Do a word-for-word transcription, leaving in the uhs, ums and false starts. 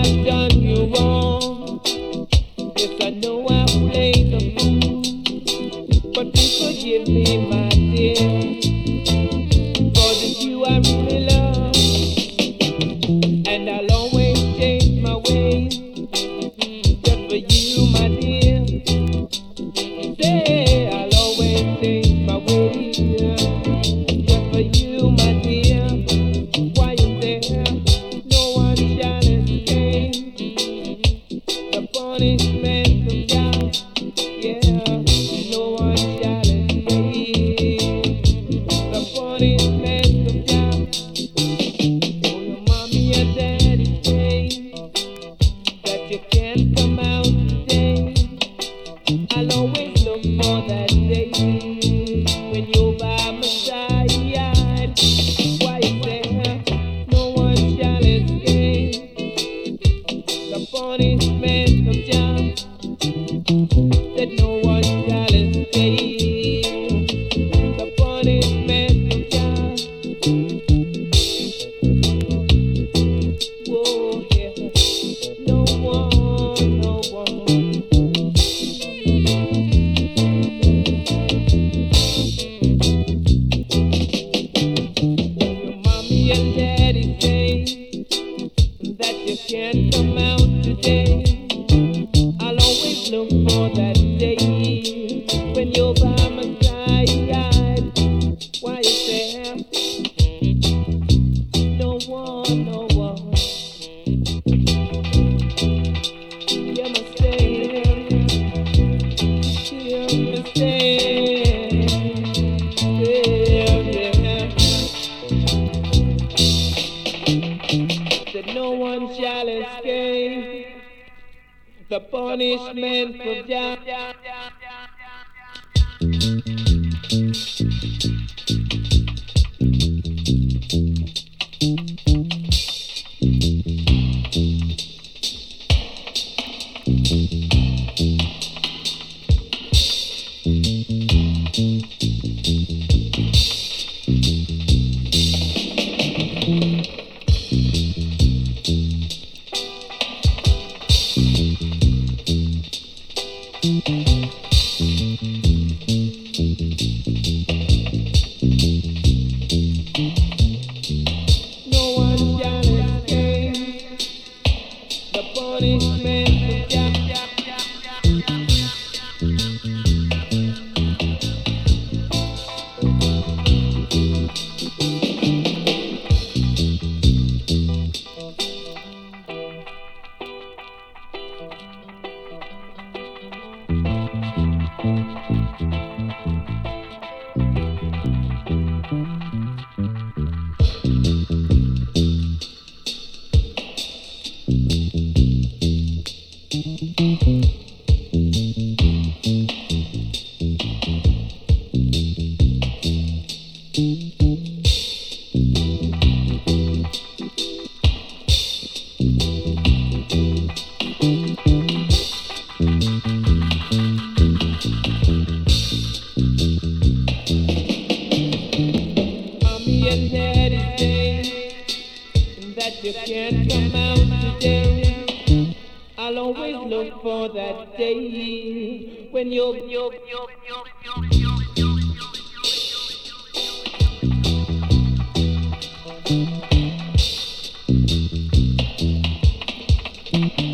I've done you wrong. Yes, I know I played the fool, but please forgive me, my dear. Cause it's you I really love, and I'll always change my ways just for you, my dear. Say I'll always change my ways just for you, my dear. Why you there? No one shall escape the punishment of God. Yeah, no one shall escape the punishment of God. Oh, your mommy and daddy say that you can't come out today. I'll always look for that day when you're by my side. Why is there? No one shall escape the punishment of Jah. That no one shall escape the punishment of Jah. Whoa, yeah. No one, no one. Your mommy and daddy say that you can't come out today. I'll always look for that day when you're by my side. Why is there? No one, no one. You're mistaken. You're mistaken. Yeah, yeah. That no one shall escape the punishment of Jah. No one shall escape the punishment of Jah. Mommy and daddy say that you can't come out today. I'll always look for that day when you're, you're, you're, you're, you're, you're, you're.